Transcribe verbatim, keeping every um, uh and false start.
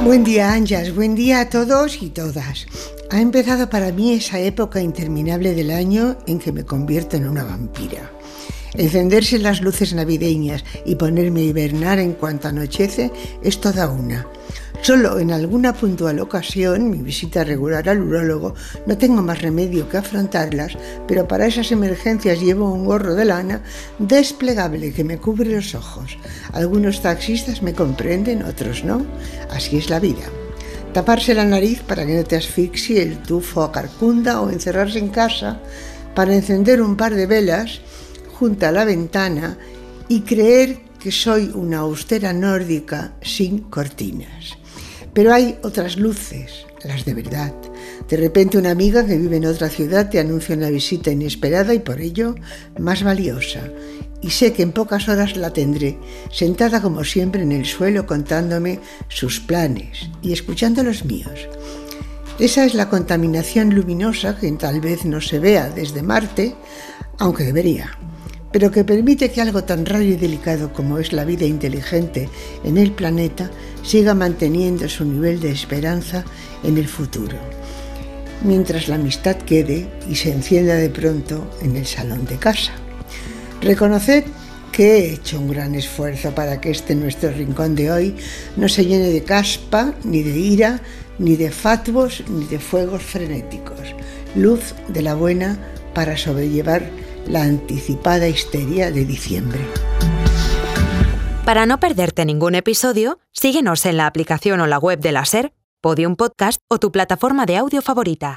Buen día, Ángeles, buen día a todos y todas. Ha empezado para mí esa época interminable del año en que me convierto en una vampira. Encenderse las luces navideñas y ponerme a hibernar en cuanto anochece es toda una. Solo en alguna puntual ocasión, mi visita regular al urólogo, no tengo más remedio que afrontarlas, pero para esas emergencias llevo un gorro de lana desplegable que me cubre los ojos. Algunos taxistas me comprenden, otros no. Así es la vida. Taparse la nariz para que no te asfixie el tufo a carcunda o encerrarse en casa para encender un par de velas junto a la ventana y creer que soy una austera nórdica sin cortinas. Pero hay otras luces, las de verdad. De repente una amiga que vive en otra ciudad te anuncia una visita inesperada y por ello más valiosa. Y sé que en pocas horas la tendré, sentada como siempre en el suelo contándome sus planes y escuchando los míos. Esa es la contaminación luminosa que tal vez no se vea desde Marte, aunque debería, pero que permite que algo tan raro y delicado como es la vida inteligente en el planeta siga manteniendo su nivel de esperanza en el futuro, mientras la amistad quede y se encienda de pronto en el salón de casa. Reconoced que he hecho un gran esfuerzo para que este nuestro rincón de hoy no se llene de caspa, ni de ira, ni de fatuos, ni de fuegos frenéticos. Luz de la buena para sobrellevar la anticipada histeria de diciembre. Para no perderte ningún episodio, síguenos en la aplicación o la web de la SER, Podium Podcast o tu plataforma de audio favorita.